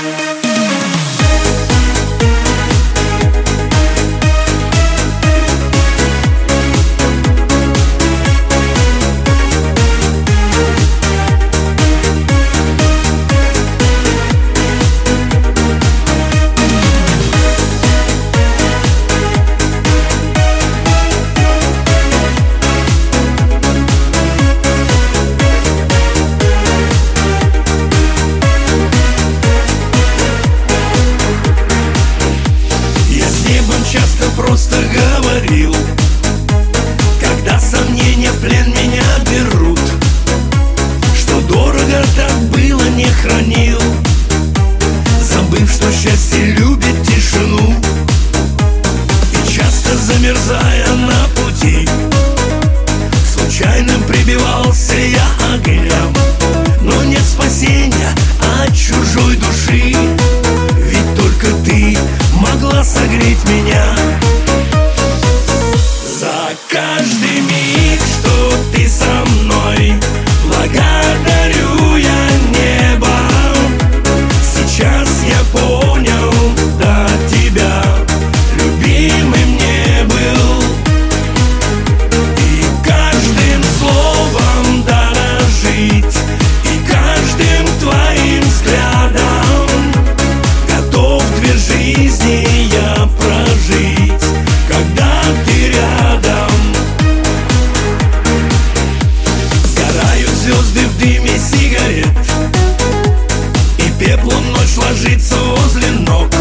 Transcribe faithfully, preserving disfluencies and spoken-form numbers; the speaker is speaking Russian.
Часто просто говорил, когда сомнения в плен меня берут, что дорого так было, не хранил, забыв, что счастье любит тишину. И часто замерзая на пути, случайным прибивался я огням, но нет спасения от чужой души, ведь только ты могла согреть меня. За каждый миг, что ты со мной, благодарю я небо. Сейчас я понял, до тебя любимым не был, и каждым словом дорожить, и каждым твоим взглядом готов две жизни я прожить, когда ты рядом. Сгорают звезды в дыме сигарет, и пеплом ночь ложится возле ног.